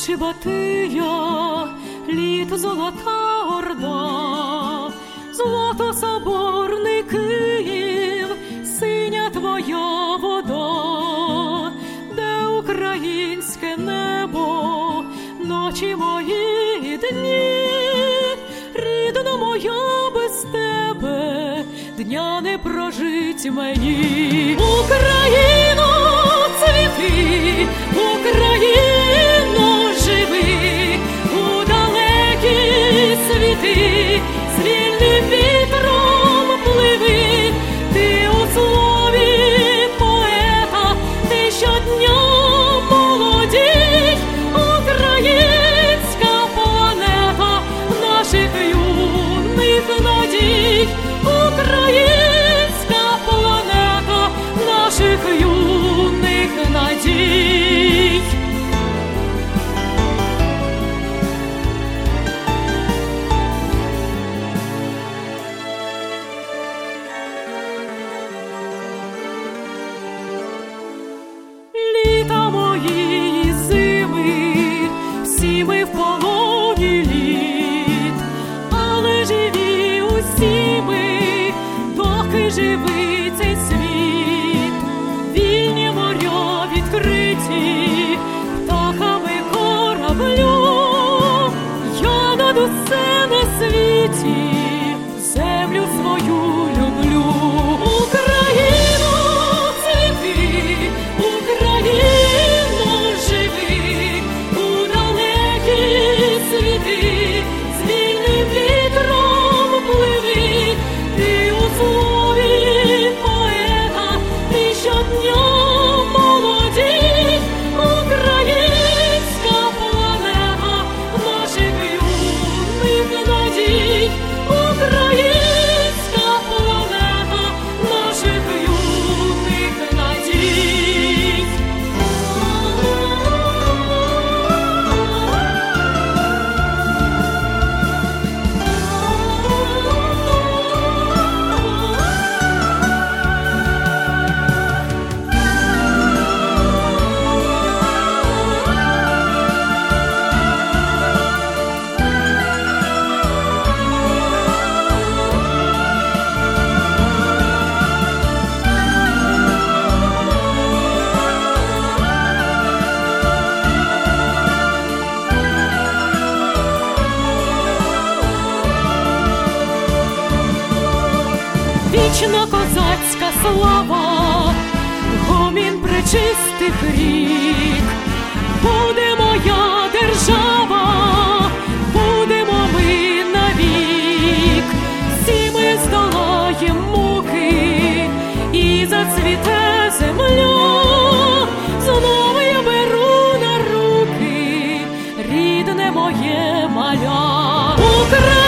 Батия, літ золота орда, злато-соборний Київ, синя твоя вода, де українське небо, ночі мої дні, рідна моя, без тебе дня не прожить мені. Україно, цвіти, Україно, живи у далекі світи, з вільним вітром пливи, ти у слові поета, ти щодня молодій, українська планета наших юних надій, українська планета наших юних надій. Літа мої зими, всі ми в полоні літ, але живі усі ми, доки живий цей світ. Вільні моря відкриті, птахами кораблю, я над усе на світі землю свою люблю. Україно, цвіти, Україно, живи у далекі світи, з вільним вітром пливи, ти у слові поета, ти щодня молодій, українська планета наших юних надій, українська планета наших юних надій. Вічна козацька слава, гомін пречистих рік, буде моя держава, будемо ми навік, всі ми здолаєм муки, і зацвіте земля, знову я беру на руки рідне моє маля.